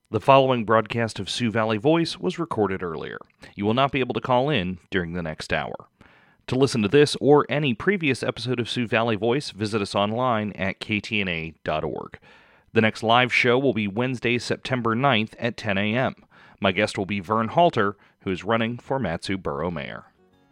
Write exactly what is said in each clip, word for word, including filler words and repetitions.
The following broadcast of Sioux Valley Voice was recorded earlier. You will not be able to call in during the next hour. To listen to this or any previous episode of Sioux Valley Voice, visit us online at k t n a dot org. The next live show will be Wednesday, September ninth at ten a.m. My guest will be Vern Halter, who is running for Mat-Su Borough Mayor.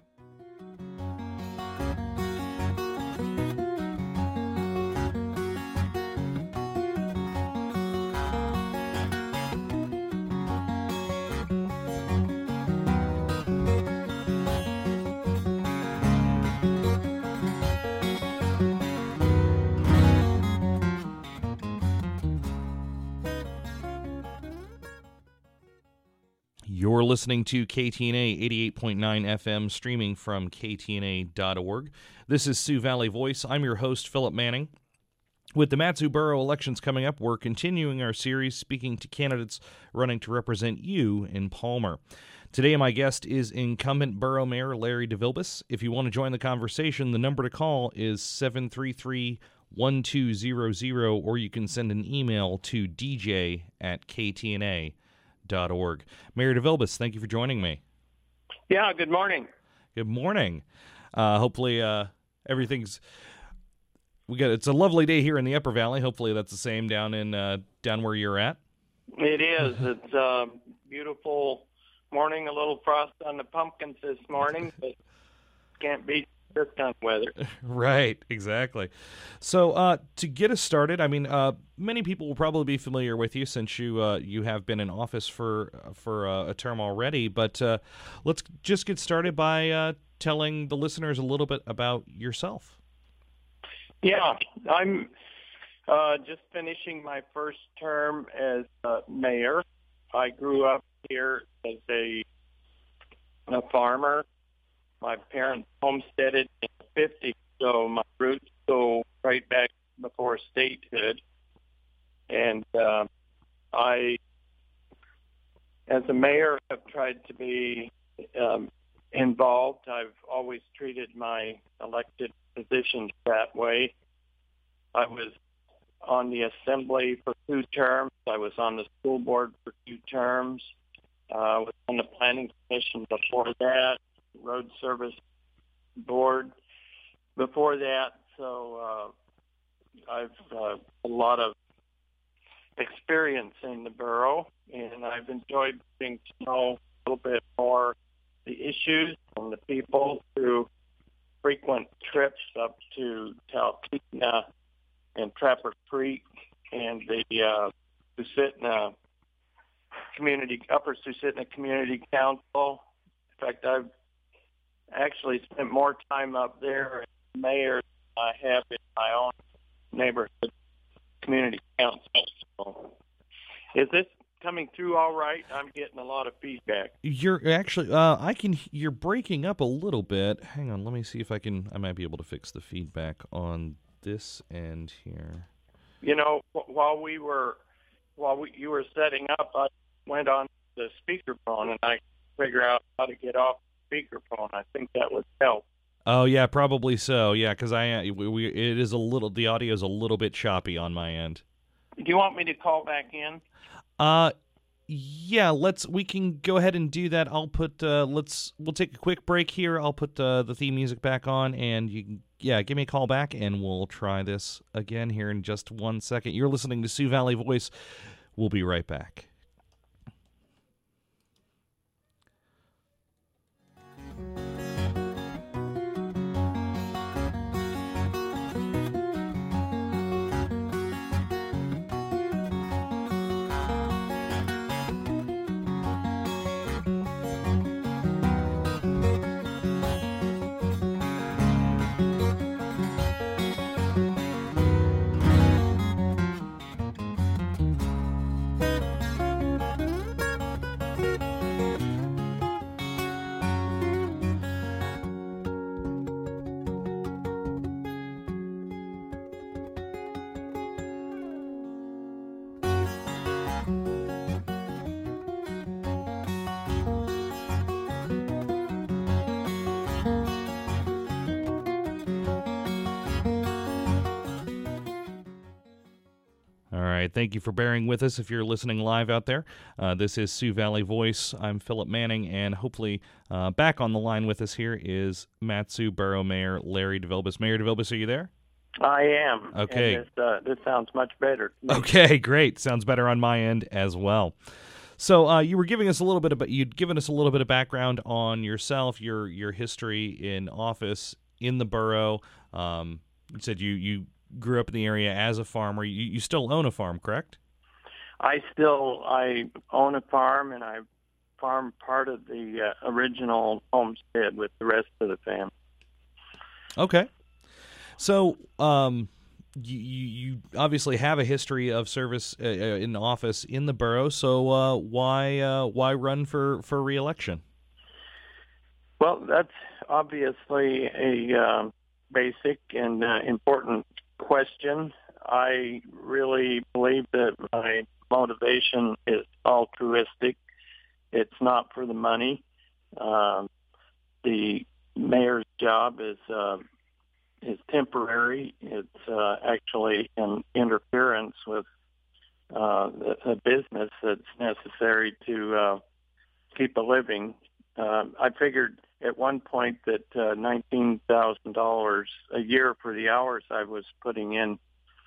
You're listening to K T N A eighty-eight point nine F M, streaming from k t n a dot org. This is Sioux Valley Voice. I'm your host, Philip Manning. With the Mat-Su Borough elections coming up, we're continuing our series speaking to candidates running to represent you in Palmer. Today, my guest is incumbent Borough Mayor Larry DeVilbiss. If you want to join the conversation, the number to call is seven three three, one two zero zero, or you can send an email to d j at k t n a dot org. Mayor DeVilbiss, thank you for joining me. Yeah, good morning. Good morning. Uh, hopefully uh, everything's we got. It's a lovely day here in the Upper Valley. Hopefully that's the same down in uh, down where you're at. It is. It's a beautiful morning. A little frost on the pumpkins this morning, but can't beat this kind of weather. Right, exactly. So uh, to get us started, I mean, uh, many people will probably be familiar with you since you uh, you have been in office for for uh, a term already. But uh, let's just get started by uh, telling the listeners a little bit about yourself. Yeah, I'm uh, just finishing my first term as uh, mayor. I grew up here as a, a farmer. My parents homesteaded in the fifties, so my roots go right back before statehood. And uh, I, as a mayor, have tried to be um, involved. I've always treated my elected positions that way. I was on the assembly for two terms. I was on the school board for two terms. Uh, I was on the planning commission before that. Road Service Board before that, so uh, I've uh, a lot of experience in the borough, and I've enjoyed getting to know a little bit more the issues and the people through frequent trips up to Talkeetna and Trapper Creek and the uh, Susitna Community, Upper Susitna Community Council. In fact, I've actually spent more time up there as mayor than I have in my own neighborhood community council. So, is this coming through all right? I'm getting a lot of feedback. You're actually, uh, I can, you're breaking up a little bit. Hang on, let me see if I can, I might be able to fix the feedback on this end here. You know, while we were, while we, you were setting up, I went on the speakerphone and I figured out how to get off speakerphone. I think that would help. Oh yeah, probably so. Yeah, because I we, we it is a little the audio is a little bit choppy on my end. Do you want me to call back in? Uh, yeah. Let's we can go ahead and do that. I'll put uh, let's we'll take a quick break here. I'll put uh, the theme music back on, and you can yeah give me a call back, and we'll try this again here in just one second. You're listening to Sioux Valley Voice. We'll be right back. thank you for bearing with us if you're listening live out there. Uh, this is Sioux Valley Voice. I'm Philip Manning, and hopefully uh, back on the line with us here is Mat-Su Borough Mayor Larry DeVilbiss. Mayor DeVilbiss, are you there? I am. Okay. And this, uh, this sounds much better. Okay, great. Sounds better on my end as well. So uh, you were giving us a little bit of, you'd given us a little bit of background on yourself, your your history in office in the borough. Um, you said you, you grew up in the area as a farmer. You, you still own a farm, correct? I still I own a farm, and I farm part of the uh, original homestead with the rest of the family. Okay. So um, you, you obviously have a history of service uh, in office in the borough. So uh, why uh, why run for, for re-election? Well, that's obviously a uh, basic and uh, important question. I really believe that my motivation is altruistic. It's not for the money. Um, the mayor's job is uh, is temporary. It's uh, actually an interference with uh, the, the business that's necessary to uh, keep a living. Uh, I figured at one point that uh, nineteen thousand dollars a year for the hours I was putting in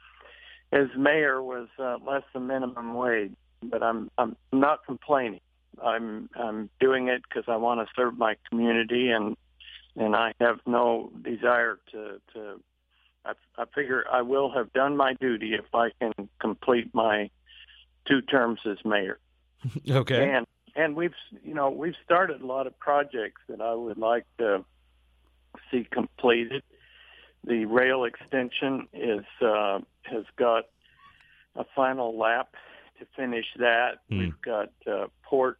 as mayor was uh, less than minimum wage, but I'm I'm not complaining. I'm I'm doing it because I want to serve my community, and and I have no desire to to. I, I figure I will have done my duty if I can complete my two terms as mayor. Okay. And and we've you know we've started a lot of projects that I would like to see completed. The rail extension is uh, has got a final lap to finish that. Hmm. We've got uh, port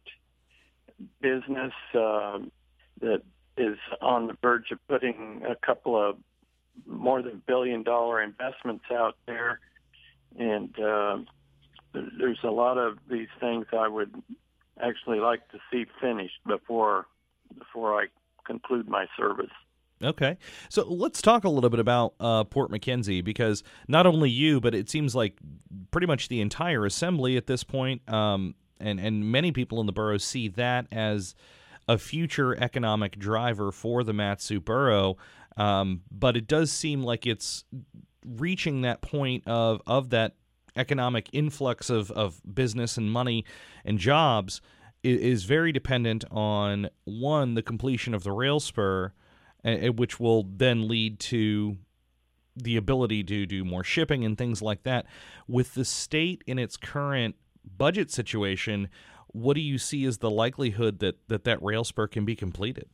business uh, that is on the verge of putting a couple of more than billion dollar investments out there, and uh, there's a lot of these things I would actually like to see finished before before I conclude my service. Okay. So let's talk a little bit about uh, Port McKenzie, because not only you, but it seems like pretty much the entire assembly at this point, um, and, and many people in the borough see that as a future economic driver for the Mat-Su borough. Um, but it does seem like it's reaching that point of, of that economic influx of, of business and money and jobs is, is very dependent on, one, the completion of the rail spur, which will then lead to the ability to do more shipping and things like that. With the state in its current budget situation, what do you see as the likelihood that that, that rail spur can be completed?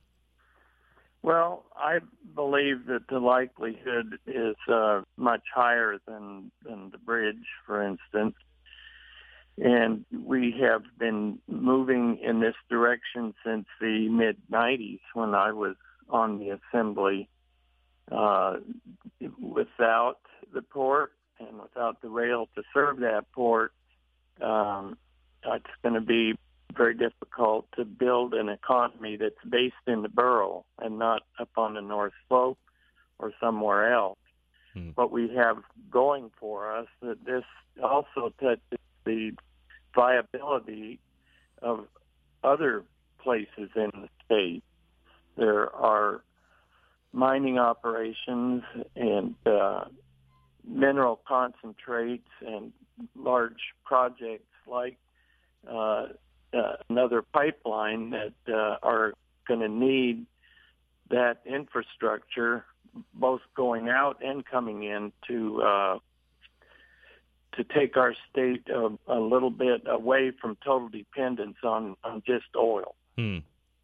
Well, I believe that the likelihood is uh, much higher than, than the bridge, for instance. And we have been moving in this direction since the mid nineties when I was on the assembly. Uh, without the port and without the rail to serve that port, um, it's going to be very difficult to build an economy that's based in the borough and not up on the North Slope or somewhere else. Hmm. What we have going for us, that this also touches the viability of other places in the state. There are mining operations and uh, mineral concentrates and large projects like uh, uh, another pipeline that uh, are going to need that infrastructure, both going out and coming in, to uh, to take our state a, a little bit away from total dependence on, on just oil. Hmm.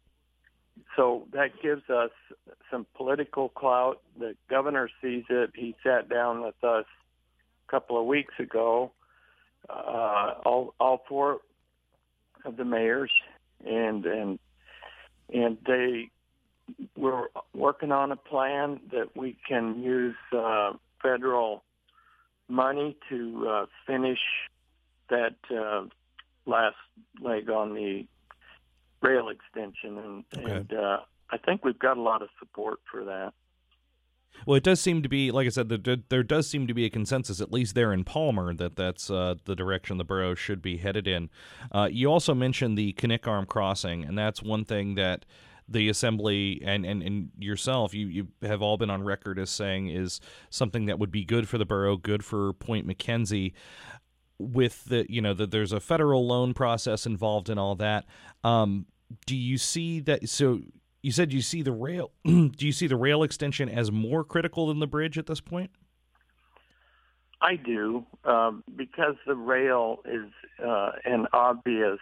So that gives us some political clout. The governor sees it. He sat down with us a couple of weeks ago, uh, all all four of the mayors, and and and they were working on a plan that we can use uh, federal money to uh, finish that uh, last leg on the rail extension, and, okay. and uh, I think we've got a lot of support for that. Well, it does seem to be, like I said, there, there does seem to be a consensus, at least there in Palmer, that that's uh, the direction the borough should be headed in. Uh, you also mentioned the Knik Arm crossing, and that's one thing that the Assembly and, and, and yourself, you, you have all been on record as saying is something that would be good for the borough, good for Point McKenzie. With the, you know, that there's a federal loan process involved in all that. Um, do you see that? So you said you see the rail. Do you see the rail extension as more critical than the bridge at this point? I do, um, because the rail is uh, an obvious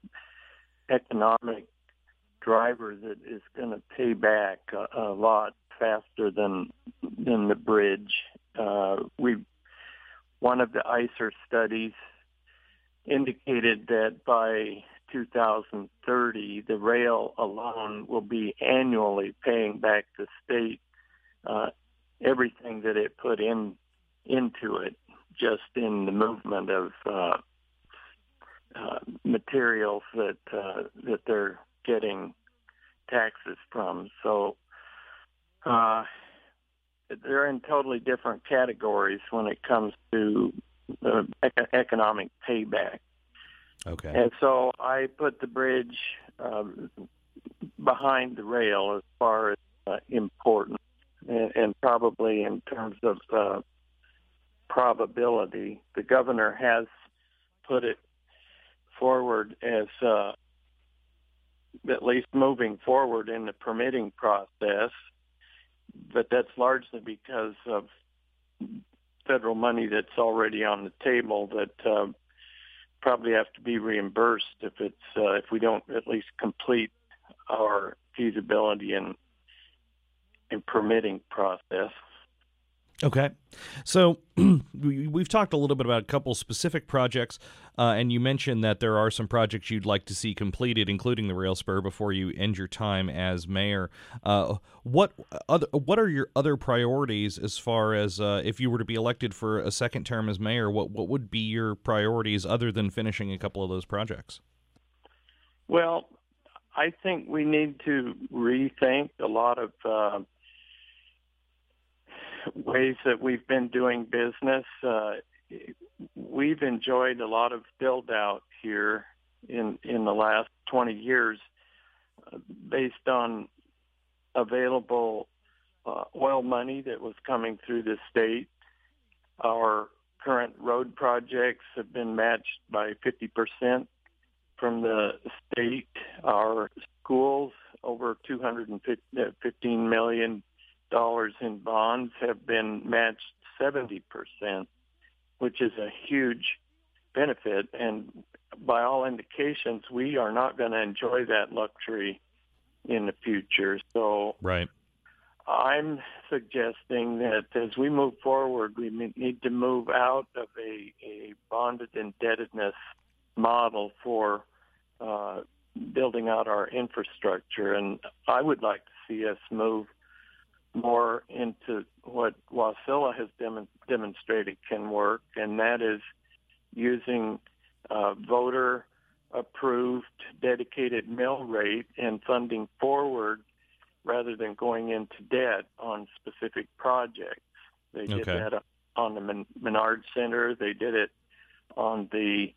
economic driver that is going to pay back a, a lot faster than than the bridge. Uh, we one of the I C E R studies indicated that by two thousand thirty, the rail alone will be annually paying back the state uh, everything that it put in into it, just in the movement of uh, uh, materials that uh, that they're getting taxes from. So uh, they're in totally different categories when it comes to uh, ec- economic payback. Okay. And so I put the bridge um, behind the rail as far as uh, importance, and, and probably in terms of uh, probability. The governor has put it forward as uh, at least moving forward in the permitting process, but that's largely because of federal money that's already on the table that uh, probably have to be reimbursed if it's uh, if we don't at least complete our feasibility and and permitting process. Okay. So we, we've talked a little bit about a couple specific projects, uh, and you mentioned that there are some projects you'd like to see completed, including the rail spur, before you end your time as mayor. Uh, what other what are your other priorities as far as uh, if you were to be elected for a second term as mayor? What what would be your priorities other than finishing a couple of those projects? Well, I think we need to rethink a lot of uh, ways that we've been doing business. Uh, we've enjoyed a lot of build out here in in the last twenty years uh, based on available uh, oil money that was coming through the state. Our current road projects have been matched by fifty percent from the state. Our schools, over two hundred fifteen million dollars in bonds, have been matched seventy percent, which is a huge benefit. And by all indications, we are not going to enjoy that luxury in the future. So right. I'm suggesting that as we move forward, we need to move out of a, a bonded indebtedness model for uh, building out our infrastructure. And I would like to see us move more into what Wasilla has dem- demonstrated can work, and that is using uh, voter-approved dedicated mill rate and funding forward rather than going into debt on specific projects. They did Okay. that on the Men- Menard Center. They did it on the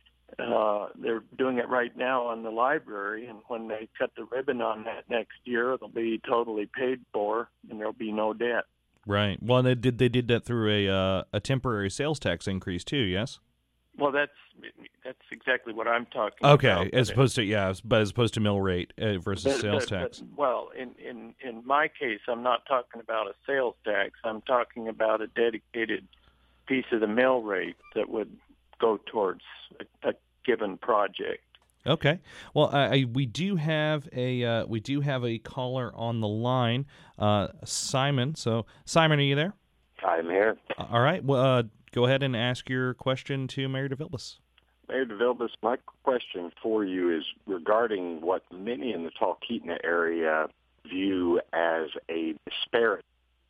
Uh, they're doing it right now on the library, and when they cut the ribbon on that next year, it'll be totally paid for, and there'll be no debt. Right. Well, they did they did that through a uh, a temporary sales tax increase too. Yes. Well, that's that's exactly what I'm talking Okay. about. As opposed to yeah, but as opposed to mill rate uh, versus But- sales but- tax. but- well, in, in, in my case, I'm not talking about a sales tax. I'm talking about a dedicated piece of the mill rate that would go towards a, a given project. Okay. Well, I, I we do have a uh, we do have a caller on the line, uh, Simon. So, Simon, are you there? I'm here. All right. Well, uh, go ahead and ask your question to Mayor DeVilbiss. Mayor DeVilbiss, my question for you is regarding what many in the Talkeetna area view as a disparity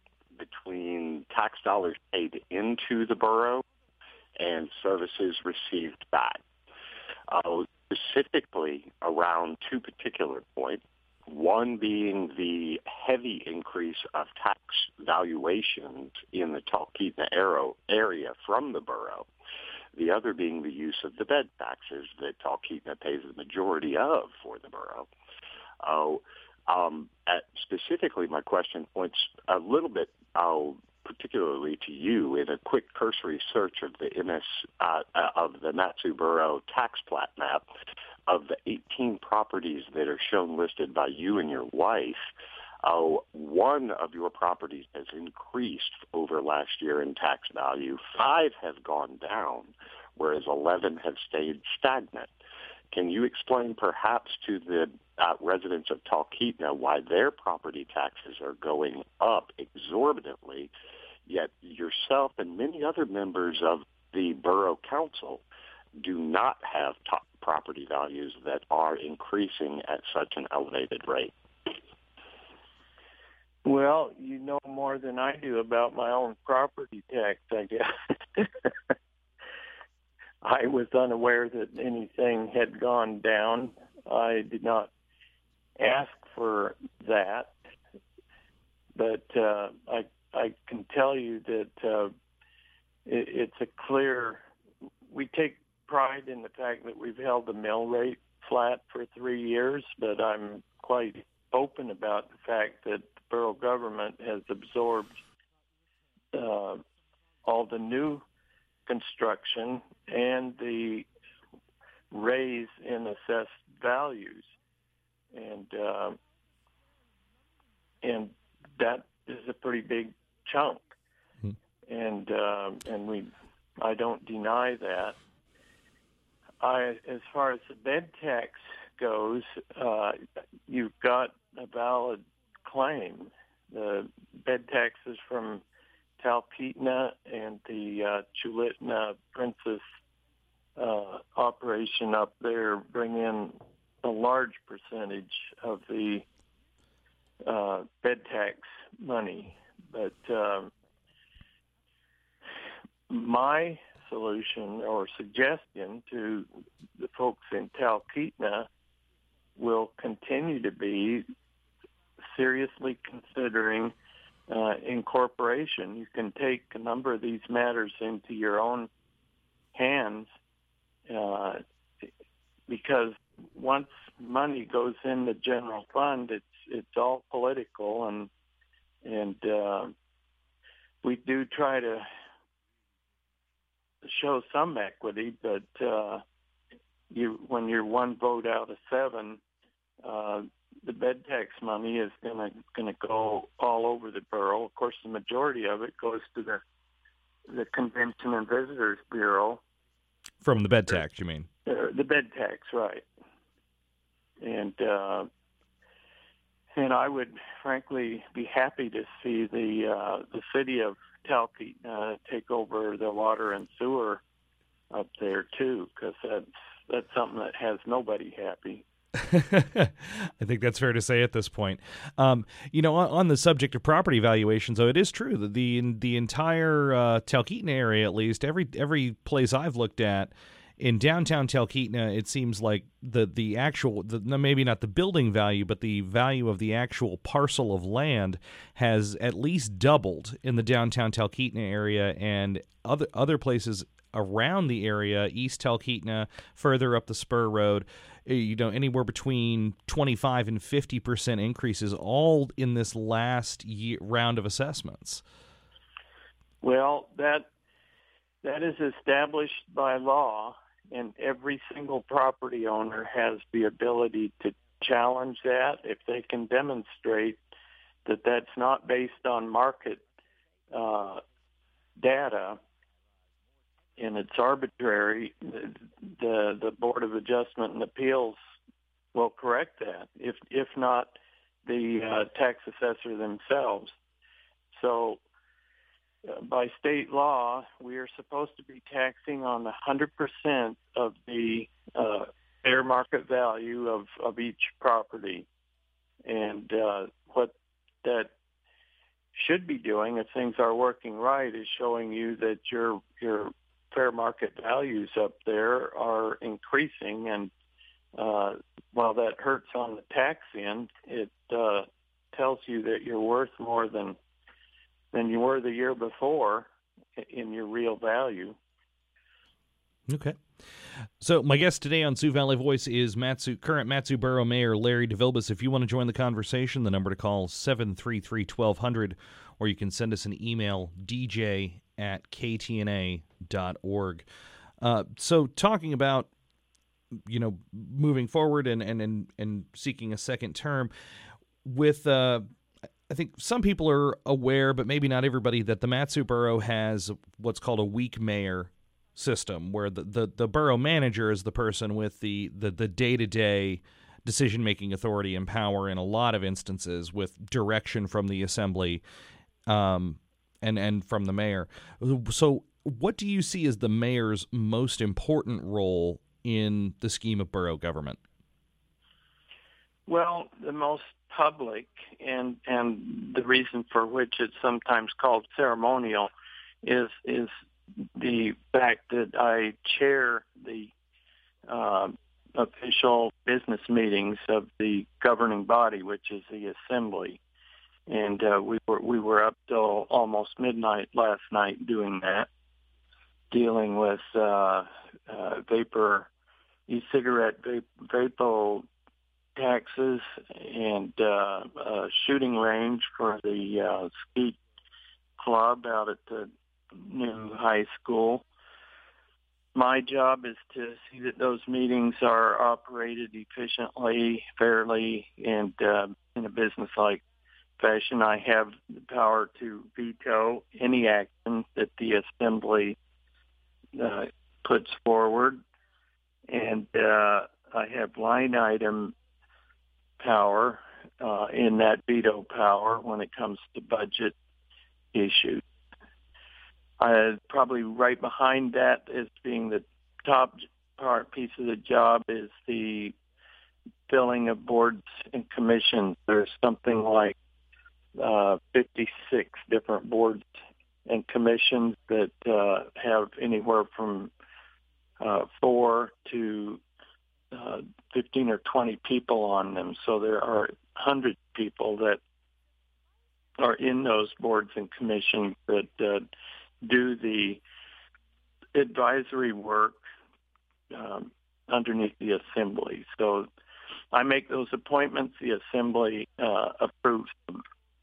between tax dollars paid into the borough and services received back. Uh, specifically around two particular points. One being the heavy increase of tax valuations in the Talkeetna area from the borough. The other being the use of the bed taxes that Talkeetna pays the majority of for the borough. Oh, um, at, specifically, my question points a little bit, uh, particularly to you, in a quick cursory search of the M S uh, of the Mat-Su Borough tax plat map. Of the eighteen properties that are shown listed by you and your wife, uh, one of your properties has increased over last year in tax value. Five have gone down, whereas eleven have stayed stagnant. Can you explain perhaps to the uh, residents of Talkeetna why their property taxes are going up exorbitantly, yet yourself and many other members of the borough council do not have top property values that are increasing at such an elevated rate? Well, you know more than I do about my own property tax, I guess. I was unaware that anything had gone down. I did not ask for that, but uh, I I can tell you that uh, it, it's a clear. We take pride in the fact that we've held the mill rate flat for three years, but I'm quite open about the fact that the borough government has absorbed uh, all the new construction and the raise in assessed values, and uh, and that is a pretty big chunk, hmm. and uh, and we I don't deny that. I, as far as the bed tax goes, uh, you've got a valid claim. The bed taxes from Talkeetna and the uh, Chulitna Princess uh, operation up there bring in a large percentage of the uh, bed tax money. But um, my solution or suggestion to the folks in Talkeetna will continue to be seriously considering uh, incorporation. You can take a number of these matters into your own hands uh, because once money goes in the general fund, it's it's all political, and and uh, we do try to show some equity, but uh, you when you're one vote out of seven, uh, the bed tax money is gonna gonna go all over the borough. Of course, the majority of it goes to the the Convention and Visitors Bureau. From the bed tax, you mean? Uh, the bed tax, right? And uh, and I would frankly be happy to see the uh, the city of Talkeetna take over the water and sewer up there too, because that's that's something that has nobody happy. I think that's fair to say at this point. Um, you know, on, on the subject of property valuations, though, it is true that the the entire uh, Talkeetna area, at least every every place I've looked at in downtown Talkeetna, it seems like the the actual, the, maybe not the building value, but the value of the actual parcel of land has at least doubled in the downtown Talkeetna area, and other other places around the area, East Talkeetna, further up the Spur Road, you know, anywhere between twenty-five and fifty percent increases, all in this last year, round of assessments. Well, that that is established by law, and every single property owner has the ability to challenge that if they can demonstrate that that's not based on market uh, data and it's arbitrary. The the Board of Adjustment and Appeals will correct that, if if not the uh, tax assessor themselves. So uh, by state law, we are supposed to be taxing on one hundred percent of the uh, fair market value of, of each property. And uh, what that should be doing, if things are working right, is showing you that your your fair market values up there are increasing, and uh, while that hurts on the tax end, it uh, tells you that you're worth more than than you were the year before in your real value. Okay. So my guest today on Sioux Valley Voice is Mat-Su, current Mat-Su Borough Mayor Larry DeVilbiss. If you want to join the conversation, the number to call is seven three three, one two zero zero, or you can send us an email, d j at k t n a dot org. Uh, so talking about, you know, moving forward and, and, and, and seeking a second term, with uh, I think some people are aware, but maybe not everybody, that the Mat-Su Borough has what's called a weak mayor system, where the, the, the borough manager is the person with the, the, the day-to-day decision-making authority and power in a lot of instances, with direction from the assembly um, and, and from the mayor. So what do you see as the mayor's most important role in the scheme of borough government? Well, the most public, and and the reason for which it's sometimes called ceremonial, is is the fact that I chair the uh, official business meetings of the governing body, which is the assembly. And uh, we were we were up till almost midnight last night doing that, dealing with uh, uh, vapor, e-cigarette vape, vapo taxes, and uh, a shooting range for the uh, ski club out at the new high school. My job is to see that those meetings are operated efficiently, fairly, and uh, in a business-like fashion. I have the power to veto any action that the assembly uh, puts forward, and uh, I have line item power uh, in that veto power when it comes to budget issues. Uh, probably right behind that, as being the top part piece of the job, is the filling of boards and commissions. There's something like uh, fifty-six different boards and commissions that uh, have anywhere from uh, four to uh, fifteen or twenty people on them. So there are one hundred people that are in those boards and commissions that uh, do the advisory work um, underneath the assembly. So I make those appointments. The assembly uh, approves them.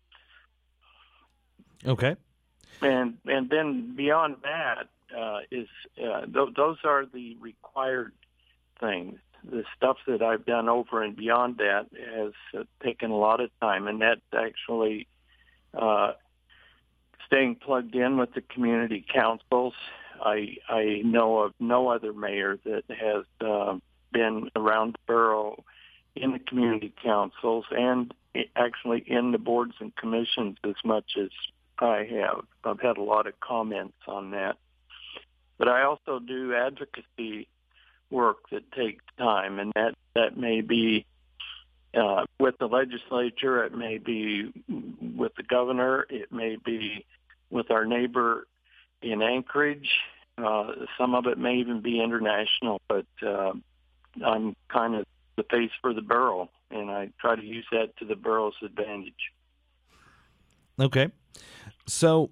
Okay. And and then beyond that uh, is uh, th- those are the required things. The stuff that I've done over and beyond that has uh, taken a lot of time, and that's actually uh, staying plugged in with the community councils. I I know of no other mayor that has uh, been around the borough in the community councils and actually in the boards and commissions as much as I have. I've had a lot of comments on that. But I also do advocacy work that takes time, and that, that may be uh, with the legislature, it may be with the governor, it may be with our neighbor in Anchorage. Uh, some of it may even be international, but uh, I'm kind of the face for the borough, and I try to use that to the borough's advantage. Okay. So,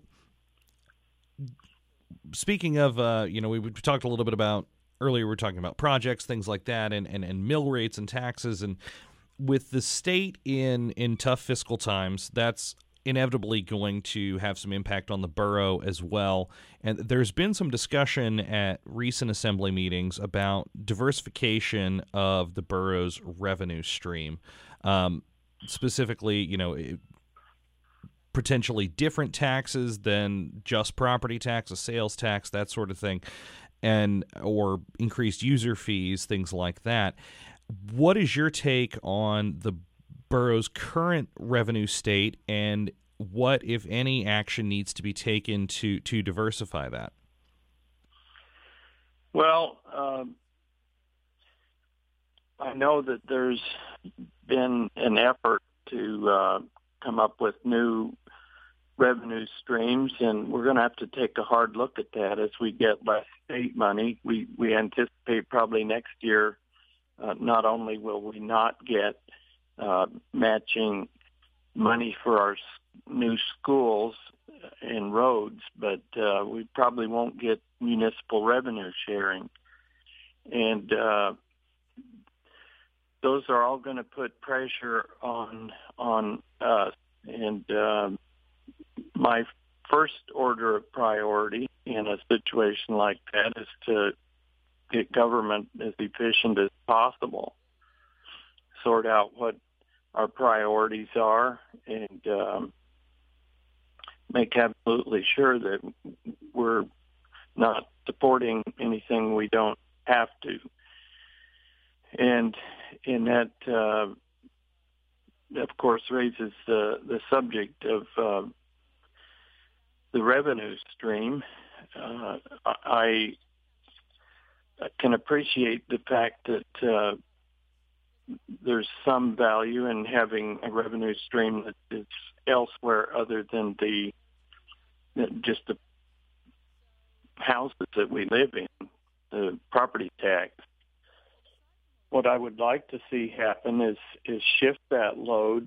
speaking of, uh, you know, we, we talked a little bit about, earlier we were talking about projects, things like that, and, and, and mill rates and taxes. And with the state in, in tough fiscal times, that's inevitably going to have some impact on the borough as well. And there's been some discussion at recent assembly meetings about diversification of the borough's revenue stream. Um, specifically, you know, it, potentially different taxes than just property tax, a sales tax, that sort of thing, and or increased user fees, things like that. What is your take on the borough's current revenue state, and what, if any, action needs to be taken to, to diversify that? Well, um, I know that there's been an effort to uh, come up with new revenue streams, and we're going to have to take a hard look at that as we get less state money. We we anticipate probably next year uh, not only will we not get uh, matching money for our s- new schools and roads, but uh, we probably won't get municipal revenue sharing. And uh, those are all going to put pressure on on us. And um, my first order of priority in a situation like that is to get government as efficient as possible, sort out what our priorities are, and um, make absolutely sure that we're not supporting anything we don't have to. And in that, uh, of course, raises the, the subject of uh, the revenue stream. Uh, I can appreciate the fact that uh, there's some value in having a revenue stream that is elsewhere other than the just the houses that we live in, the property tax. What I would like to see happen is is shift that load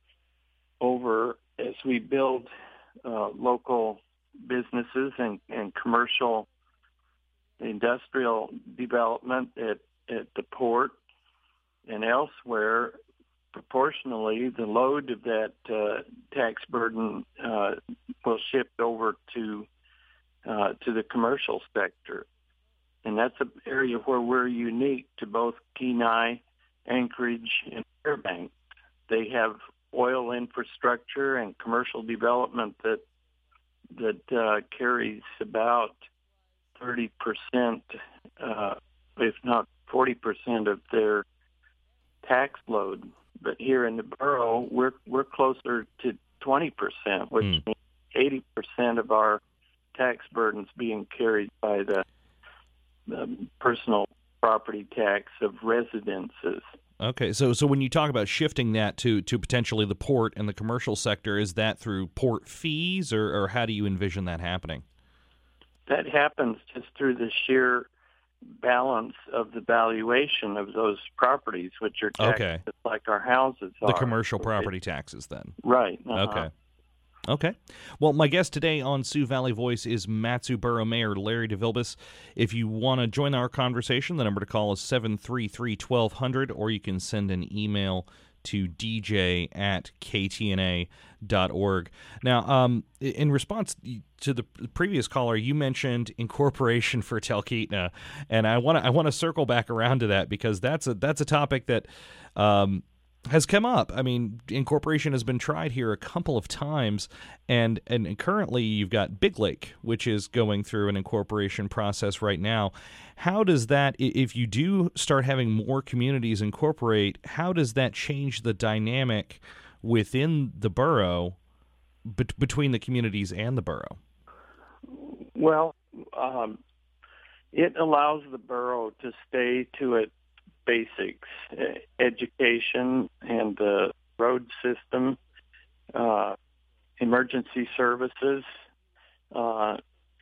over as we build uh, local businesses and, and commercial industrial development at, at the port and elsewhere. Proportionally, the load of that uh, tax burden uh, will shift over to uh, to the commercial sector. And that's an area where we're unique to both Kenai, Anchorage, and Fairbanks. They have oil infrastructure and commercial development that that uh, carries about thirty percent, uh, if not forty percent of their tax load. But here in the borough, we're we're closer to twenty percent, which Mm. means eighty percent of our tax burdens being carried by the, the personal property tax of residences. Okay, so so when you talk about shifting that to, to potentially the port and the commercial sector, is that through port fees, or, or how do you envision that happening? That happens just through the sheer balance of the valuation of those properties, which are taxed Okay. just like our houses are. The commercial property taxes, then. Right. Uh-huh. Okay. Okay. Well, my guest today on Sioux Valley Voice is Mat-Su Borough Mayor Larry DeVilbiss. If you want to join our conversation, the number to call is seven three three, one two zero zero, or you can send an email to d j at k t n a dot org. Now, um, in response to the previous caller, you mentioned incorporation for Talkeetna, and I want to I want to circle back around to that, because that's a that's a topic that um, has come up. I mean, incorporation has been tried here a couple of times, and and currently you've got Big Lake, which is going through an incorporation process right now. How does that, if you do start having more communities incorporate, how does that change the dynamic within the borough, bet- between the communities and the borough? Well, um, it allows the borough to stay to its basics, uh, education and the road system, uh, emergency services. Uh,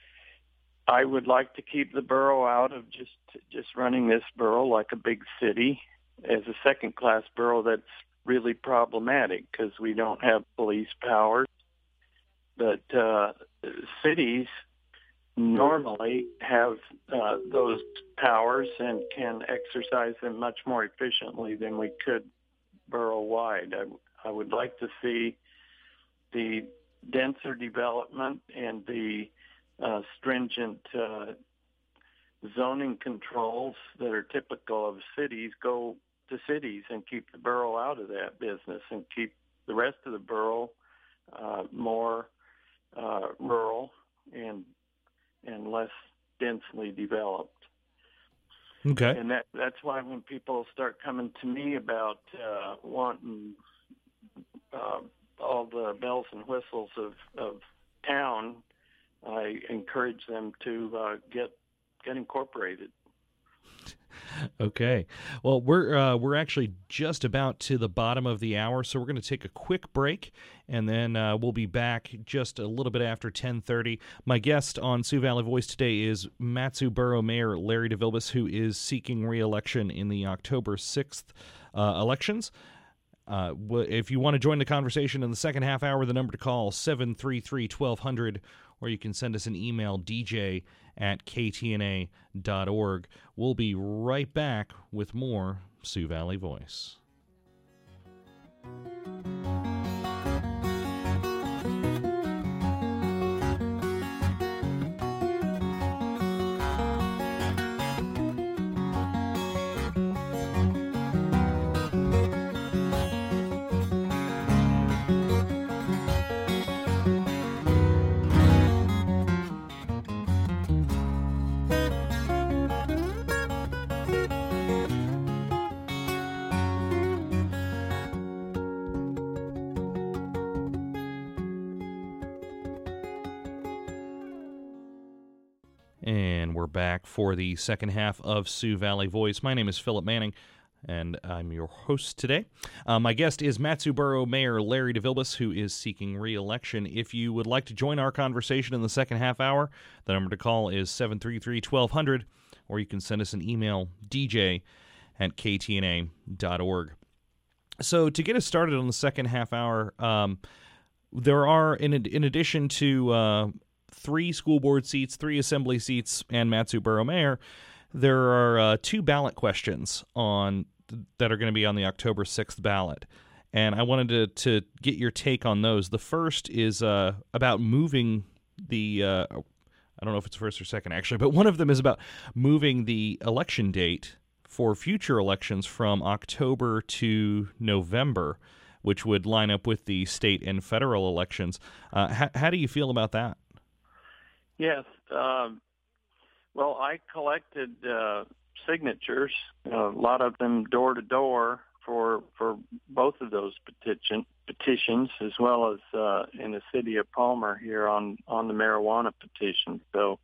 I would like to keep the borough out of just just running this borough like a big city. As a second-class borough, that's really problematic because we don't have police powers. But uh, cities normally have uh, those powers and can exercise them much more efficiently than we could borough-wide. I, I would like to see the denser development and the uh, stringent uh, zoning controls that are typical of cities go to cities and keep the borough out of that business and keep the rest of the borough uh, more uh, rural and and less densely developed. Okay. And that that's why when people start coming to me about uh, wanting uh, all the bells and whistles of, of town, I encourage them to uh, get get incorporated. Okay. Well, we're uh, we're actually just about to the bottom of the hour, so we're going to take a quick break, and then uh, we'll be back just a little bit after ten thirty. My guest on Sioux Valley Voice today is Mat-Su Borough Mayor Larry DeVilbiss, who is seeking re-election in the October sixth uh, elections. Uh, if you want to join the conversation in the second half hour, the number to call, seven three three, twelve hundred, or you can send us an email, d j at k t n a dot org. We'll be right back with more Sioux Valley Voice. And we're back for the second half of Sioux Valley Voice. My name is Philip Manning, and I'm your host today. Uh, my guest is Mat-Su Borough Mayor Larry DeVilbiss, who is seeking re-election. If you would like to join our conversation in the second half hour, the number to call is seven three three, twelve hundred, or you can send us an email, d j at k t n a dot org. So to get us started on the second half hour, um, there are, in, in addition to uh, three school board seats, three assembly seats, and Mat-Su Borough Mayor, there are uh, two ballot questions on that are going to be on the October sixth ballot. And I wanted to, to get your take on those. The first is uh, about moving the, uh, I don't know if it's first or second actually, but one of them is about moving the election date for future elections from October to November, which would line up with the state and federal elections. Uh, how, how do you feel about that? Yes. Um, well, I collected uh, signatures, uh, a lot of them door to door for for both of those petition petitions, as well as uh, in the city of Palmer here on on the marijuana petition. So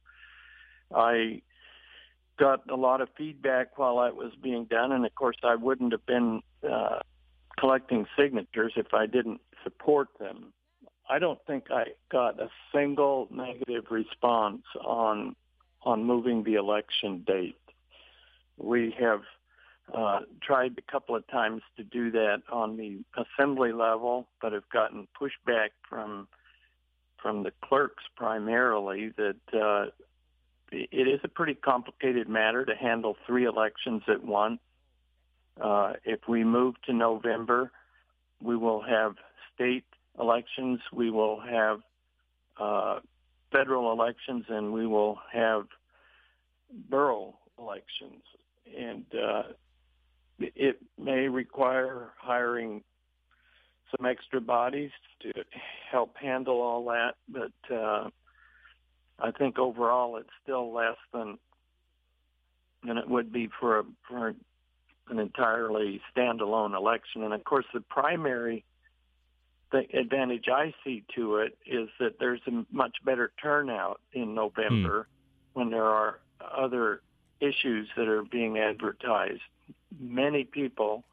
I got a lot of feedback while that was being done, and of course I wouldn't have been uh, collecting signatures if I didn't support them. I don't think I got a single negative response on on moving the election date. We have uh, tried a couple of times to do that on the assembly level, but have gotten pushback from from the clerks primarily that uh, it is a pretty complicated matter to handle three elections at once. Uh, if we move to November, we will have state elections, we will have uh, federal elections, and we will have borough elections. And uh, it may require hiring some extra bodies to help handle all that, but uh, I think overall it's still less than than it would be for a, for an entirely standalone election. And of course, the primary the advantage I see to it is that there's a much better turnout in November hmm. when there are other issues that are being advertised. Many people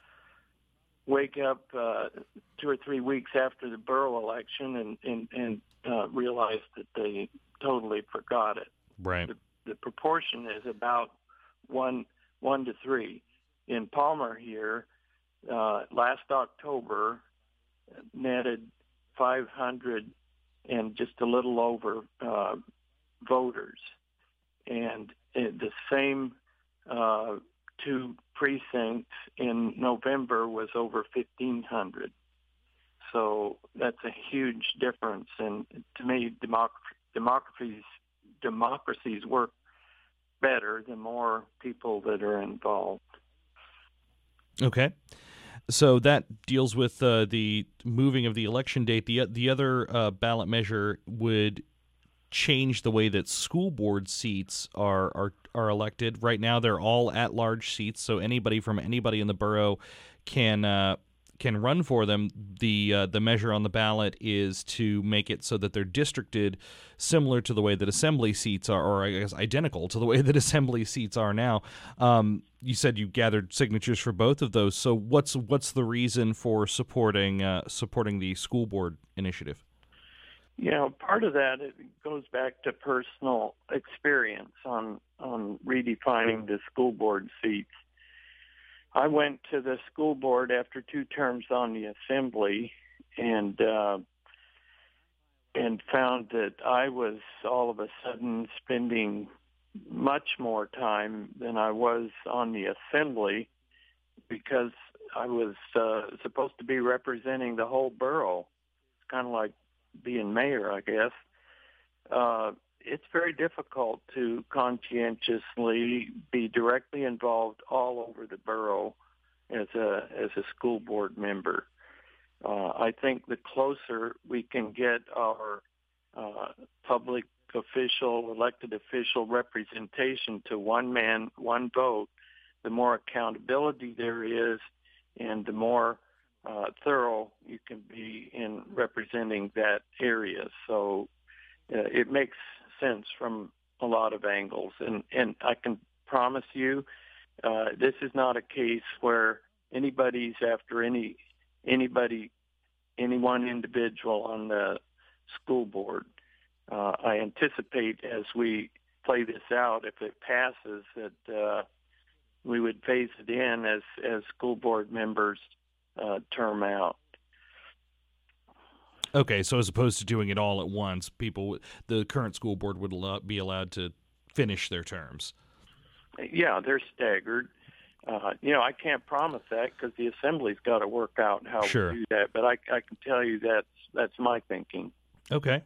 wake up uh, two or three weeks after the borough election and, and, and uh, realize that they totally forgot it. Right. The, the proportion is about one one to three. In Palmer here, uh, last October, netted five hundred and just a little over uh, voters. And uh, the same uh, two precincts in November was over fifteen hundred. So that's a huge difference. And to me, democ- democracies, democracies work better the more people that are involved. Okay. So that deals with uh, the moving of the election date. The the other uh, ballot measure would change the way that school board seats are, are are elected. Right now, they're all at-large seats, so anybody from anybody in the borough can uh, can run for them, the uh, the measure on the ballot is to make it so that they're districted similar to the way that assembly seats are, or I guess identical to the way that assembly seats are now. Um, you said you gathered signatures for both of those. So what's what's the reason for supporting uh, supporting the school board initiative? You know, part of that, it goes back to personal experience on on redefining the school board seats. I went to the school board after two terms on the assembly, and uh, and found that I was all of a sudden spending much more time than I was on the assembly, because I was uh, supposed to be representing the whole borough. It's kind of like being mayor, I guess. Uh, it's very difficult to conscientiously be directly involved all over the borough as a as a school board member. Uh, I think the closer we can get our uh, public official, elected official representation to one man, one vote, the more accountability there is, and the more uh, thorough you can be in representing that area. So uh, it makes sense from a lot of angles. And, and I can promise you, uh, this is not a case where anybody's after any anybody, any one individual on the school board. Uh, I anticipate as we play this out, if it passes, that uh, we would phase it in as, as school board members uh, term out. Okay, so as opposed to doing it all at once, people, the current school board would allow, be allowed to finish their terms. Yeah, they're staggered. Uh, you know, I can't promise that because the assembly's got to work out how Sure. we do that. But I, I can tell you that's that's my thinking. Okay.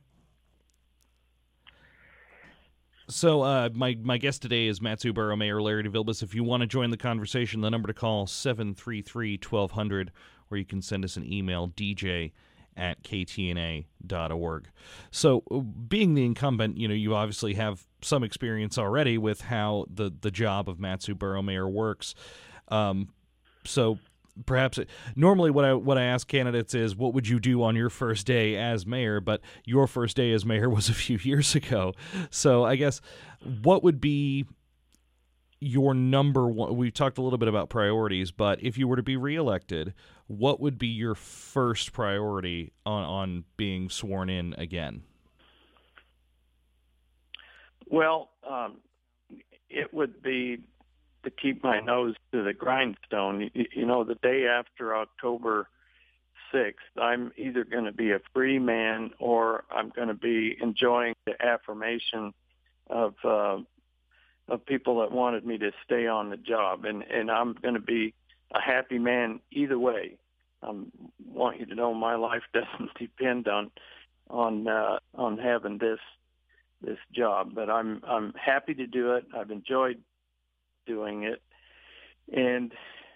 So uh, my my guest today is Mat-Su Borough Mayor Larry DeVilbiss. If you want to join the conversation, the number to call seven three three, twelve hundred, or you can send us an email, d j at k t n a dot org. So being the incumbent, you know, you obviously have some experience already with how the, the job of Mat-Su Borough Mayor works. Um, so perhaps it, normally what I what I ask candidates is, what would you do on your first day as mayor? But your first day as mayor was a few years ago. So I guess what would be your number one? We've talked a little bit about priorities, but if you were to be reelected, what would be your first priority on, on being sworn in again? Well, um, it would be to keep my nose to the grindstone. You, you know, the day after October sixth, I'm either going to be a free man or I'm going to be enjoying the affirmation of uh, of people that wanted me to stay on the job, and and I'm going to be a happy man either way. I um, want you to know my life doesn't depend on on uh, on having this this job, but I'm I'm happy to do it. I've enjoyed doing it, and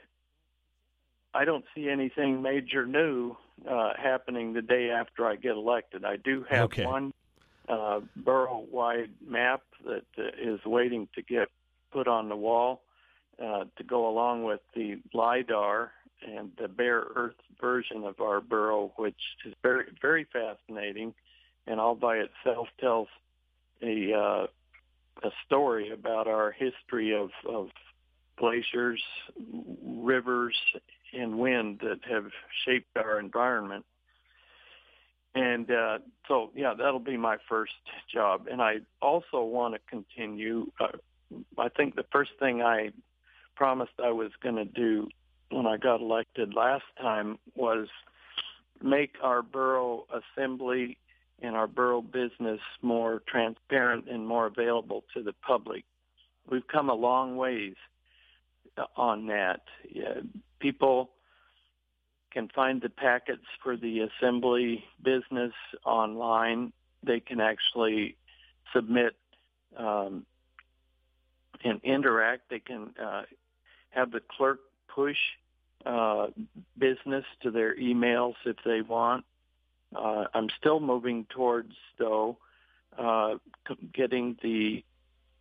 I don't see anything major new uh, happening the day after I get elected. I do have Okay. one uh, borough-wide map that uh, is waiting to get put on the wall uh, to go along with the LIDAR and the bare earth version of our borough, which is very, very fascinating, and all by itself tells a uh, a story about our history of, of glaciers, rivers, and wind that have shaped our environment. And uh, so, yeah, that'll be my first job. And I also want to continue. Uh, I think the first thing I promised I was going to do when I got elected last time was make our borough assembly and our borough business more transparent and more available to the public. We've come a long ways on that. Yeah, people can find the packets for the assembly business online. They can actually submit um, and interact. They can uh, have the clerk push uh, business to their emails if they want. Uh, I'm still moving towards, though, uh, getting the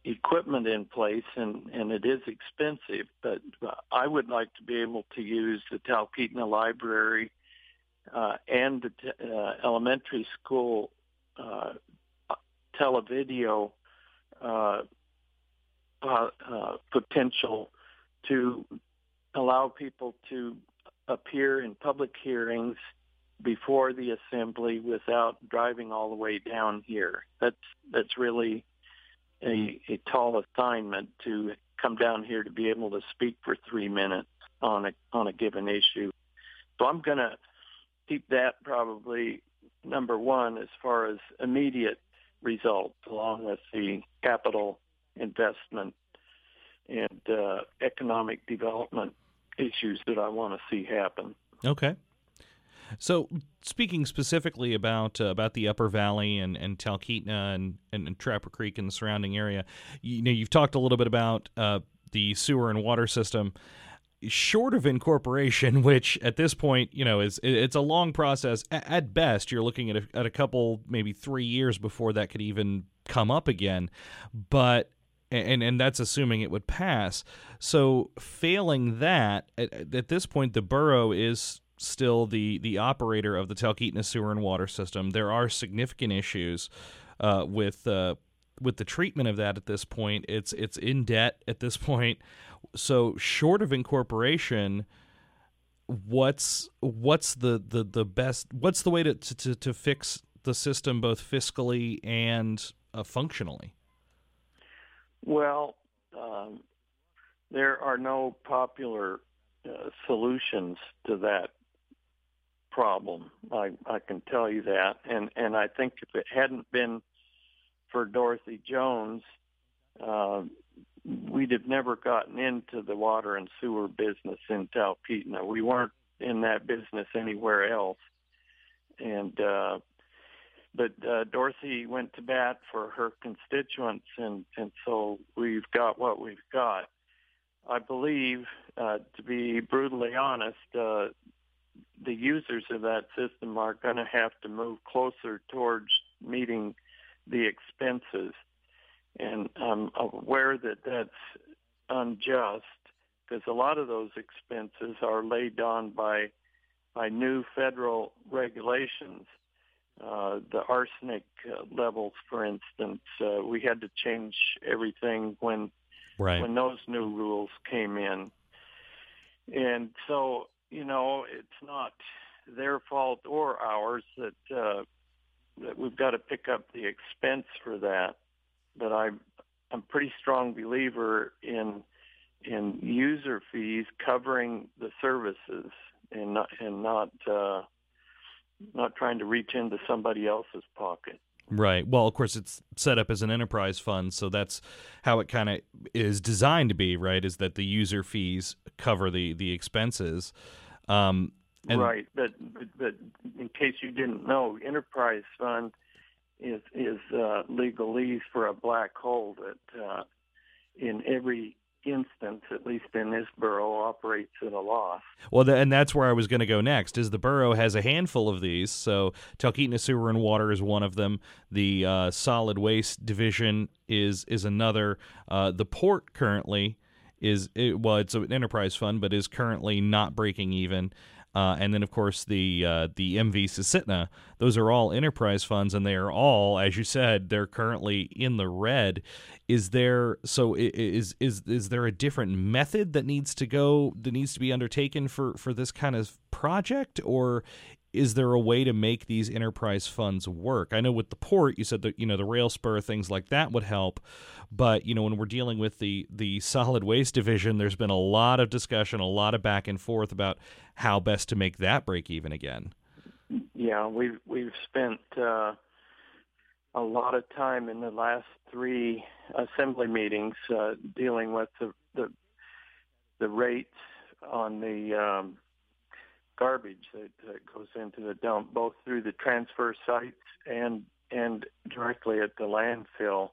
equipment in place, and, and it is expensive, but I would like to be able to use the Talkeetna Library uh, and the t- uh, elementary school uh, televideo uh, uh, uh, potential to allow people to appear in public hearings before the assembly without driving all the way down here. That's that's really a, a tall assignment to come down here to be able to speak for three minutes on a on a given issue. So I'm going to keep that probably number one as far as immediate results, along with the capital investment and uh, economic development issues that I want to see happen. Okay. So, speaking specifically about uh, about the Upper Valley and, and Talkeetna and, and, and Trapper Creek and the surrounding area, you, you know, you've talked a little bit about uh, the sewer and water system. Short of incorporation, which at this point, you know, is it's a long process. At best, you're looking at a, at a couple, maybe three years before that could even come up again. But and and that's assuming it would pass. So, failing that, at, at this point, the borough is still the the operator of the Talkeetna sewer and water system. There are significant issues uh, with uh, with the treatment of that at this point. It's it's in debt at this point. So short of incorporation, what's what's the, the, the best? What's the way to, to to fix the system both fiscally and uh, functionally? Well, um, there are no popular uh, solutions to that problem. I, I can tell you that, and and I think if it hadn't been for Dorothy Jones, uh, we'd have never gotten into the water and sewer business in Talkeetna. We weren't in that business anywhere else. And uh, but uh, Dorothy went to bat for her constituents, and, and so we've got what we've got. I believe, uh, to be brutally honest, uh, the users of that system are going to have to move closer towards meeting the expenses. And I'm aware that that's unjust because a lot of those expenses are laid on by by new federal regulations. Uh, the arsenic uh, levels, for instance, uh, we had to change everything when right. when those new rules came in. And so, you know, it's not their fault or ours that, uh, that we've got to pick up the expense for that. But I'm I'm a pretty strong believer in in user fees covering the services and not and not uh, not trying to reach into somebody else's pocket. Right. Well, of course, it's set up as an enterprise fund, so that's how it kind of is designed to be. Right? Is that the user fees cover the the expenses? Um, and right. But, but but in case you didn't know, enterprise fund is is uh, legalese for a black hole that uh, in every instance, at least in this borough, operates at a loss. Well, the, and that's where I was going to go next, is the borough has a handful of these. So Talkeetna Sewer and Water is one of them. The uh, Solid Waste Division is is another. Uh, the port currently is, it, well, it's an enterprise fund, but is currently not breaking even. Uh, and then, of course, the uh, the M V Susitna. Those are all enterprise funds, and they are all, as you said, they're currently in the red. Is there so is is is there a different method that needs to go that needs to be undertaken for, for this kind of project, or is there a way to make these enterprise funds work? I know with the port, you said that, you know, the rail spur, things like that would help. But, you know, when we're dealing with the, the solid waste division, there's been a lot of discussion, a lot of back and forth about how best to make that break even again. Yeah, we've, we've spent uh, a lot of time in the last three assembly meetings uh, dealing with the, the, the rates on the um, garbage that, that goes into the dump, both through the transfer sites and and directly at the landfill.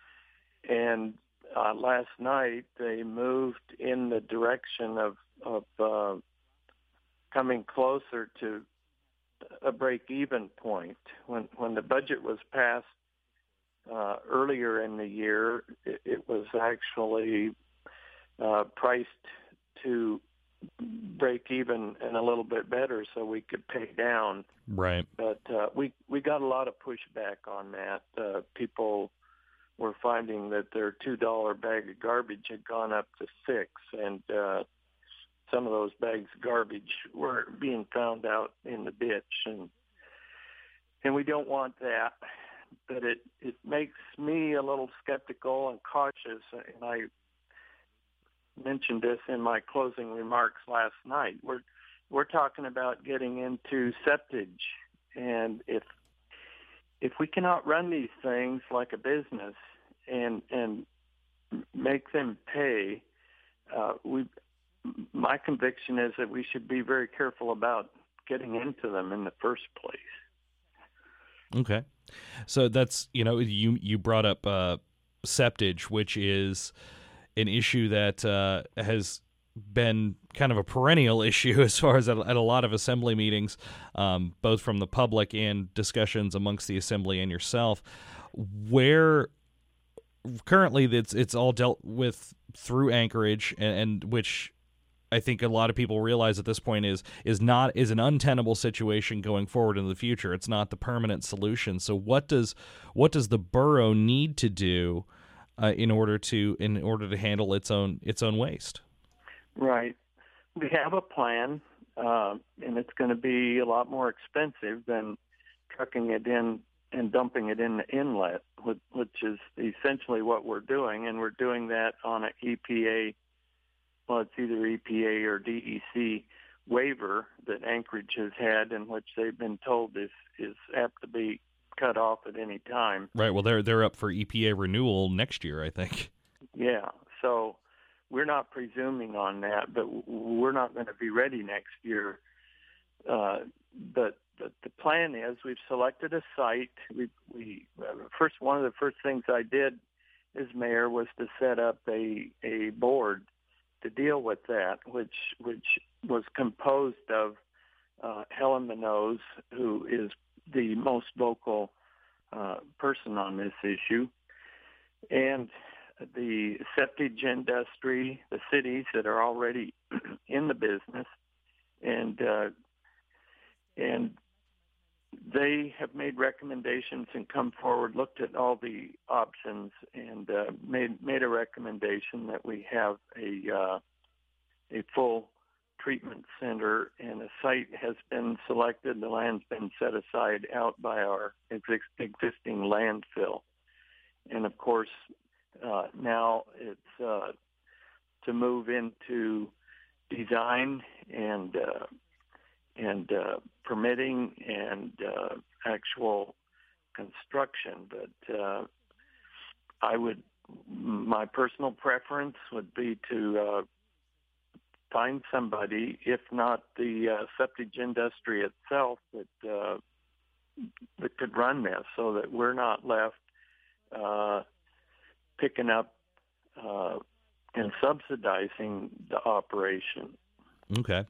And uh, last night they moved in the direction of of uh, coming closer to a break-even point. When when the budget was passed uh, earlier in the year, it, it was actually uh, priced to break even and a little bit better so we could pay down. Right. But uh, we, we got a lot of pushback on that. Uh, people were finding that their two dollar bag of garbage had gone up to six, and uh, some of those bags of garbage were being found out in the ditch, and and we don't want that. But it, it makes me a little skeptical and cautious, and I mentioned this in my closing remarks last night. We're we're talking about getting into septage, and if if we cannot run these things like a business and and make them pay, uh, we my conviction is that we should be very careful about getting into them in the first place. Okay, so that's you know you you brought up uh, septage, which is an issue that uh, has been kind of a perennial issue as far as at, at a lot of assembly meetings, um, both from the public and discussions amongst the assembly and yourself, where currently it's it's all dealt with through Anchorage, and, and which I think a lot of people realize at this point is is not is an untenable situation going forward in the future. It's not the permanent solution. So what does what does the borough need to do Uh, in order to in order to handle its own its own waste? Right. We have a plan, uh, and it's going to be a lot more expensive than trucking it in and dumping it in the inlet, which, which is essentially what we're doing, and we're doing that on an E P A, well, it's either E P A or D E C waiver that Anchorage has had, in which they've been told is is apt to be cut off at any time. Right. Well, they're they're up for E P A renewal next year, I think. Yeah. So we're not presuming on that, but we're not going to be ready next year. Uh, but, but the plan is we've selected a site. We we first one of the first things I did as mayor was to set up a a board to deal with that, which which was composed of uh, Helen Minoz, who is the most vocal uh, person on this issue, and the septage industry, the cities that are already in the business, and uh, and they have made recommendations and come forward, looked at all the options, and uh, made made a recommendation that we have a uh, a full treatment center, and a site has been selected. The land's been set aside out by our ex- existing landfill. And of course, uh, now it's uh, to move into design and uh, and uh, permitting and uh, actual construction. But uh, I would, my personal preference would be to uh, find somebody, if not the uh, septage industry itself, that uh, that could run this, so that we're not left uh, picking up uh, and subsidizing the operation. Okay.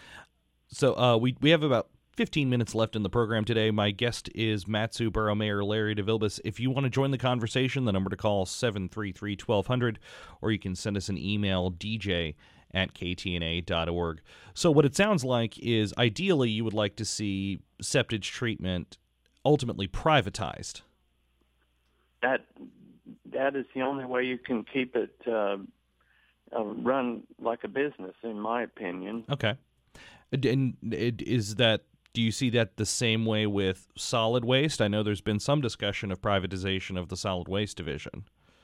So uh, we we have about fifteen minutes left in the program today. My guest is Mat-Su Borough Mayor Larry DeVilbiss. If you want to join the conversation, the number to call is seven three three, one two zero zero, or you can send us an email, d j at k t n a dot org. So what it sounds like is ideally you would like to see septage treatment ultimately privatized. That that is the only way you can keep it uh, uh, run like a business, in my opinion. Okay. And is that, do you see that the same way with solid waste? I know there's been some discussion of privatization of the solid waste division.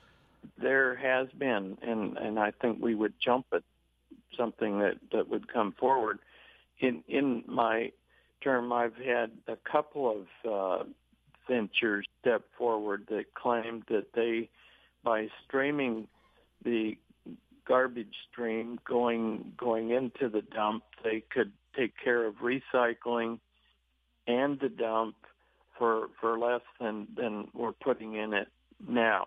There has been, and, and I think we would jump at something that, that would come forward. In in my term, I've had a couple of uh, ventures step forward that claimed that they, by streaming the garbage stream going going into the dump, they could take care of recycling and the dump for for less than, than we're putting in it now.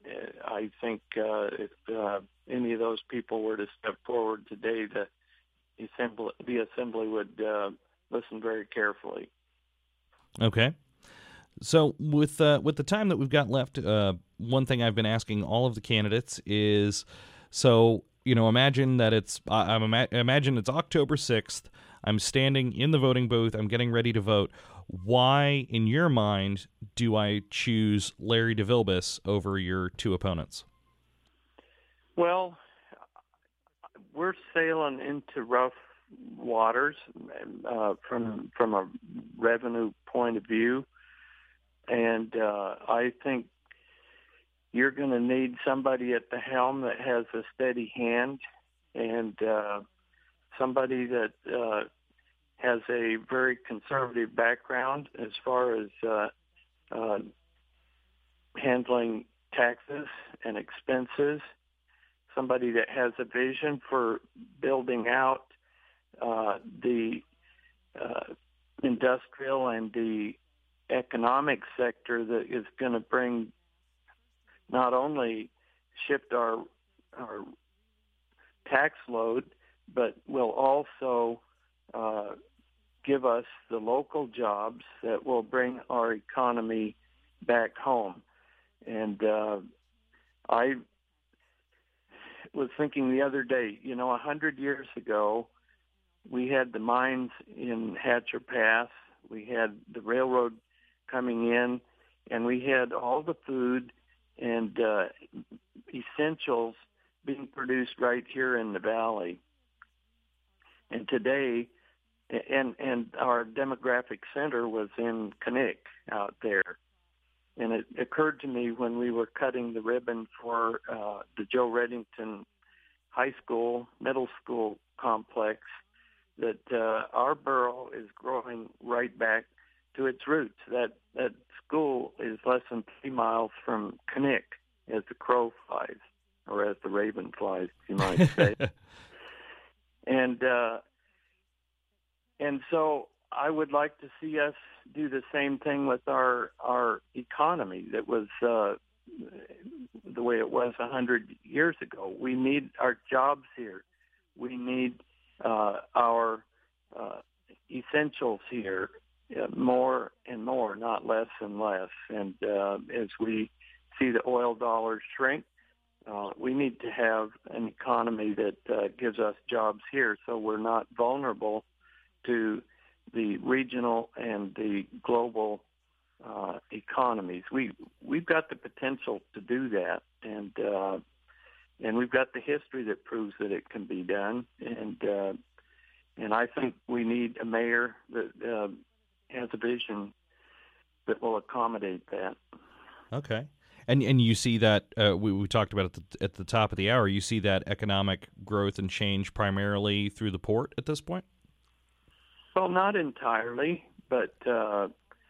I think uh, if uh, any of those people were to step forward today, the assembly, the assembly would uh, listen very carefully. Okay. So with uh, with the time that we've got left, uh, one thing I've been asking all of the candidates is, so you know, imagine that it's uh, I'm ima- imagine it's October sixth. I'm standing in the voting booth. I'm getting ready to vote. Why, in your mind, do I choose Larry DeVilbiss over your two opponents? Well, we're sailing into rough waters uh, from from a revenue point of view, and uh, I think you're going to need somebody at the helm that has a steady hand, and uh, somebody that uh, has a very conservative background as far as uh, uh, handling taxes and expenses. Somebody that has a vision for building out uh, the uh, industrial and the economic sector that is going to bring not only shift our our tax load, but will also uh, give us the local jobs that will bring our economy back home. And uh, I was thinking the other day, you know, a hundred years ago, we had the mines in Hatcher Pass, we had the railroad coming in, and we had all the food and uh, essentials being produced right here in the valley. And today, and and our demographic center was in Knik out there. And it occurred to me when we were cutting the ribbon for uh, the Joe Redington High School, middle school complex, that uh, our borough is growing right back to its roots. That that school is less than three miles from Knik, as the crow flies, or as the raven flies, you might say. and uh, and so I would like to see us do the same thing with our our economy that was uh, the way it was a hundred years ago. We need our jobs here. We need uh, our uh, essentials here uh, more and more, not less and less. And uh, as we see the oil dollars shrink, uh, we need to have an economy that uh, gives us jobs here, so we're not vulnerable to the regional and the global uh, economies. We we've got the potential to do that, and uh, and we've got the history that proves that it can be done. And uh, and I think we need a mayor that uh, has a vision that will accommodate that. Okay. And and you see that uh, we we talked about at the at the top of the hour. You see that economic growth and change primarily through the port at this point. Well, not entirely, but uh,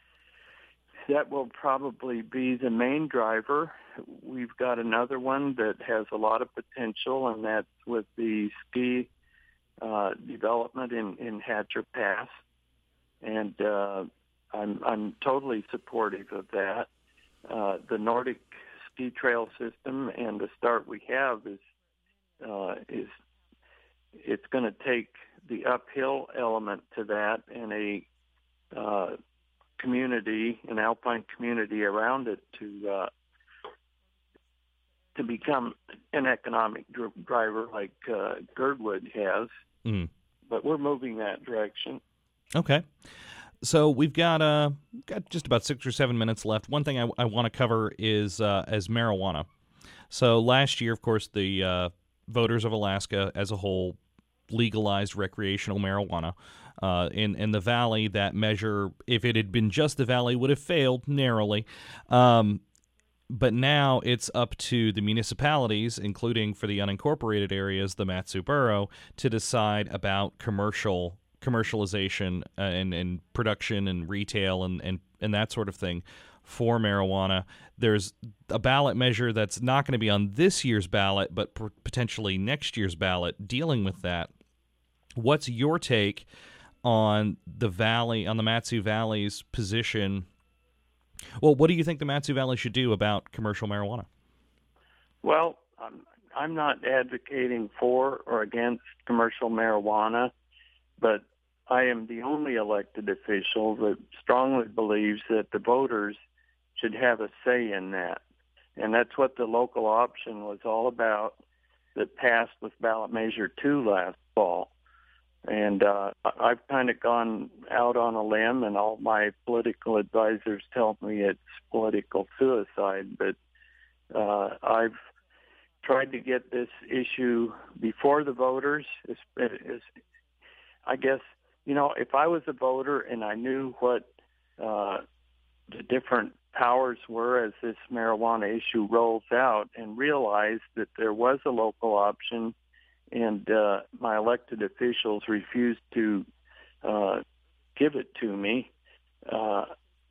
that will probably be the main driver. We've got another one that has a lot of potential, and that's with the ski uh, development in, in Hatcher Pass. And uh, I'm I'm totally supportive of that. Uh, the Nordic ski trail system and the start we have is uh, is it's going to take the uphill element to that and a uh, community, an alpine community around it to uh, to become an economic dr- driver like uh, Girdwood has. Mm. But we're moving that direction. Okay. So we've got uh got just about six or seven minutes left. One thing I, I want to cover is uh, as marijuana. So last year, of course, the uh, voters of Alaska as a whole legalized recreational marijuana. Uh, in in the valley, that measure, if it had been just the valley, would have failed narrowly. Um, but now it's up to the municipalities, including for the unincorporated areas, the Mat-Su Borough, to decide about commercial commercialization uh, and, and production and retail and, and, and that sort of thing for marijuana. There's a ballot measure that's not going to be on this year's ballot, but p- potentially next year's ballot dealing with that. What's your take on the valley, on the Mat-Su Valley's position? Well, what do you think the Mat-Su Valley should do about commercial marijuana? Well, I'm, I'm not advocating for or against commercial marijuana, but I am the only elected official that strongly believes that the voters should have a say in that. And that's what the local option was all about that passed with ballot measure two last fall. And uh, I've kind of gone out on a limb, and all my political advisors tell me it's political suicide. But uh, I've tried to get this issue before the voters. It's, it's, I guess, you know, if I was a voter and I knew what uh, the different powers were as this marijuana issue rolls out and realized that there was a local option and uh, my elected officials refused to uh, give it to me, uh,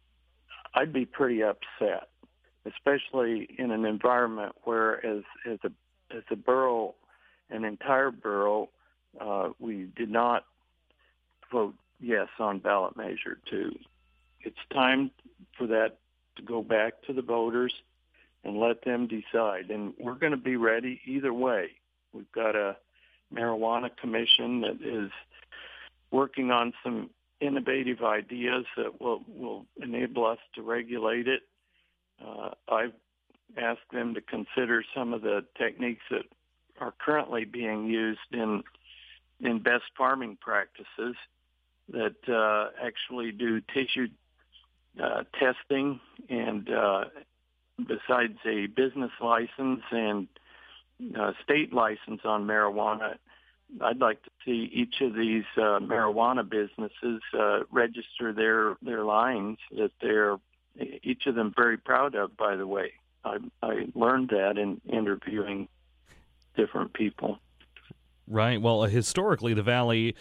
I'd be pretty upset, especially in an environment where as, as, a, as a borough, an entire borough, uh, we did not vote yes on ballot measure two. It's time for that to go back to the voters and let them decide. And we're going to be ready either way. We've got a marijuana commission that is working on some innovative ideas that will, will enable us to regulate it. Uh, I've asked them to consider some of the techniques that are currently being used in in best farming practices that uh, actually do tissue uh, testing and uh, besides a business license and uh, state license on marijuana, I'd like to see each of these uh, marijuana businesses uh, register their, their lines that they're, each of them very proud of, by the way. I, I learned that in interviewing different people. Right. Well, historically, the Valley,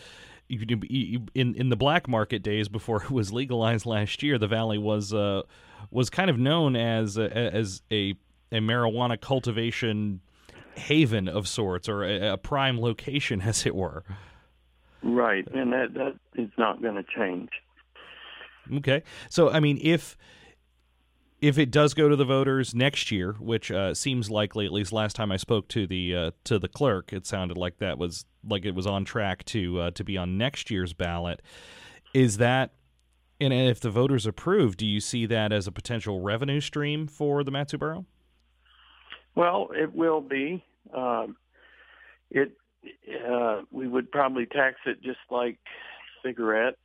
in in the black market days before it was legalized last year, the Valley was uh, was kind of known as a, as a a marijuana cultivation haven of sorts, or a, a prime location, as it were. Right, and that that is not going to change. Okay, so I mean, if if it does go to the voters next year, which uh, seems likely, at least last time I spoke to the uh, to the clerk, it sounded like that was like it was on track to uh, to be on next year's ballot. Is that, and if the voters approve, do you see that as a potential revenue stream for the Mat-Su Borough? Well, it will be. Um, it uh, we would probably tax it just like cigarettes.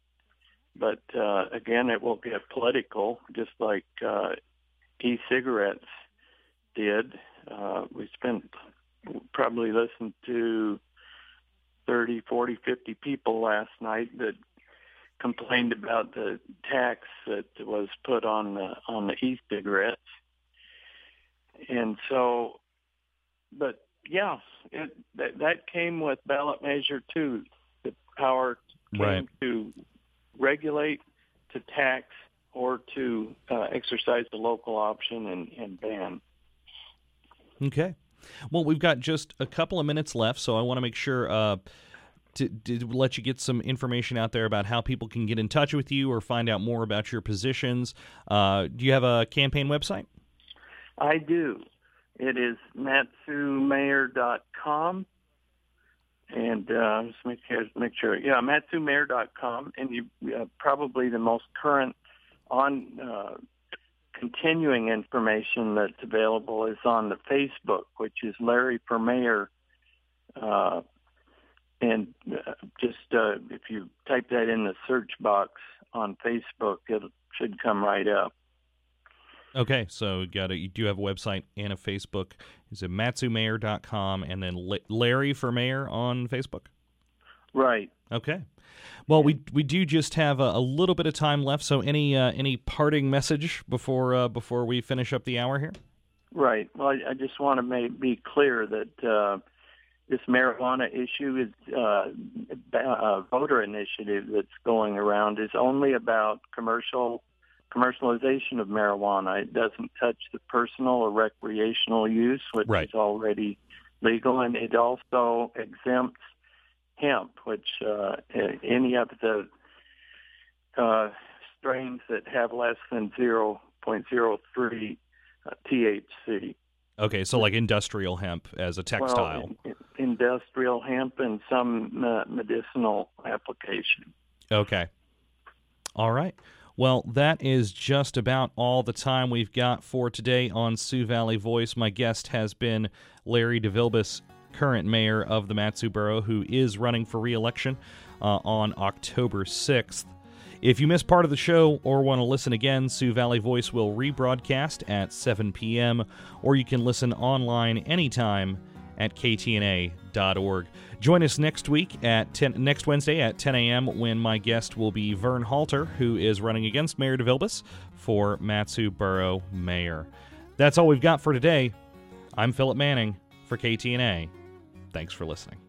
But, uh, again, it will get political, just like uh, e-cigarettes did. Uh, we spent, probably listened to thirty, forty, fifty people last night that complained about the tax that was put on the, on the e-cigarettes. And so, but, yeah, it, that, that came with ballot measure two. The power came right. to regulate, to tax, or to uh, exercise the local option and, and ban. Okay. Well, we've got just a couple of minutes left, so I want to make sure uh, to, to let you get some information out there about how people can get in touch with you or find out more about your positions. Uh, do you have a campaign website? I do. It is mat su mayor dot com. And uh, just make sure, make sure, yeah, mat su mayor dot com, and you uh, probably the most current on uh, continuing information that's available is on the Facebook, which is Larry for Mayor. Uh, and uh, just uh, if you type that in the search box on Facebook, it should come right up. Okay, so you got a, you do have a website and a Facebook. Is it mat su mayor dot com and then Larry for Mayor on Facebook? Right. Okay. Well, we we do just have a, a little bit of time left, so any uh, any parting message before uh, before we finish up the hour here? Right. Well, I, I just want to make, be clear that uh, this marijuana issue is uh, a voter initiative that's going around is only about commercial commercialization of marijuana. It doesn't touch the personal or recreational use, which right. is already legal, and it also exempts hemp, which uh, any of the uh, strains that have less than zero point zero three uh, T H C. Okay, so like industrial hemp as a textile. Well, in, industrial hemp and some uh, medicinal application. Okay. All right. Well, that is just about all the time we've got for today on Sioux Valley Voice. My guest has been Larry DeVilbiss, current mayor of the Mat-Su Borough, who is running for re-election uh, on October sixth. If you missed part of the show or want to listen again, Sioux Valley Voice will rebroadcast at seven p.m., or you can listen online anytime at k t n a dot org. Join us next week at ten, next Wednesday at ten a.m. when my guest will be Vern Halter, who is running against Mayor DeVilbiss for Mat-Su Borough Mayor. That's all we've got for today. I'm Philip Manning for K T N A. Thanks for listening.